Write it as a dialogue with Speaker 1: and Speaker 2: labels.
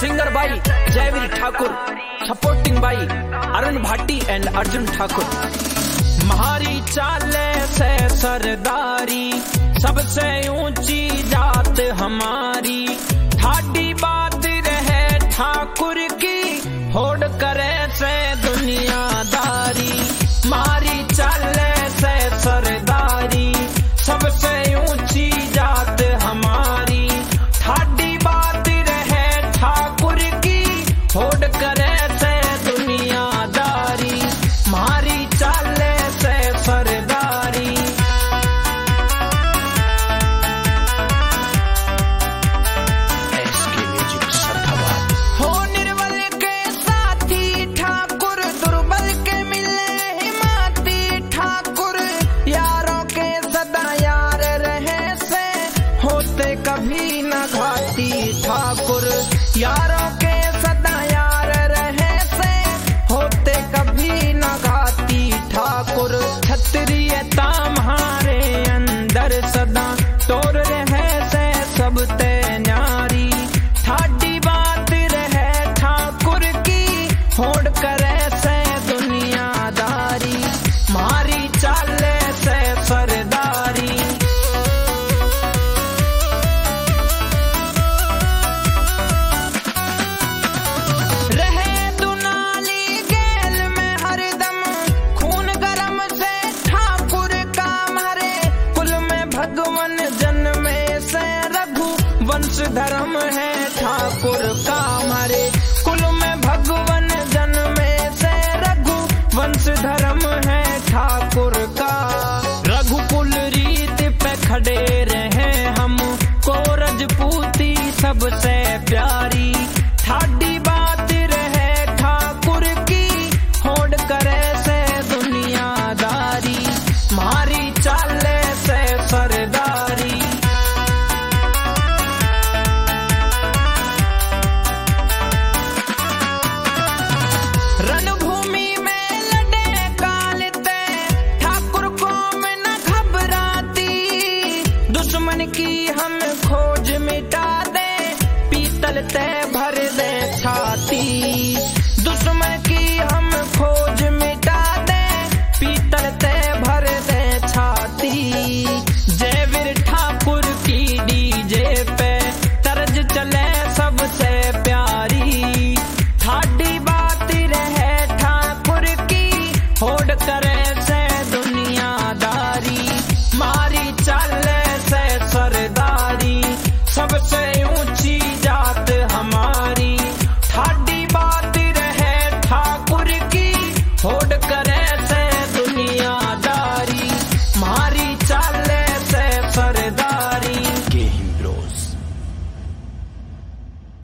Speaker 1: Singer by Jaiveer Thakur, supporting by Arun Bhati and Arjun Thakur. महारी चाले से सरदारी, सबसे ऊंची जात हमारी, ठाडी बात रहे ठाकुर की, होड़ करे से दुनियादारी। महारी चाले से सरदारी, सबसे ऊंची जात हमारी, ठाडी बात रहे ठाकुर की, होड़ करे से दुनियादारी। महारी चाले से सरदारी। हो निर्बल के साथी ठाकुर, दुर्बल के मिले हिमाती ठाकुर, यारों के सदा यार रहे से, होते कभी न घाती ठाकुर। यारों के सदा यार रहे से, होते कभी न घाती ठाकुर। क्षत्रियता हमारे अंदर सदा तोड़ रहे से, सब ते न्यारी, ठाडी बात रहे ठाकुर की, होड़ करे से दुनियादारी। मारी चाले से सरदारी। रहे दुनाली गेल में हरदम, खून गरम से ठाकुर का मारे, कुल में भगवान जन्मे से, रघु वंश धर्म है ठाकुर का मारे। कुल में भगवान जन्मे से, रघु वंश धर्म है ठाकुर का। रघुकुल रीत पे खड़े रहे हम, को रजपूती सबसे प्यारी, ठाडी बात रहे ठाकुर की, होड़ करे से दुनियादारी। मारी चाले से सरदारी। रणभूमि में लड़े कालते, ठाकुर को में न घबराती, दुश्मन की हम खोज मिटा दे, पीतल ते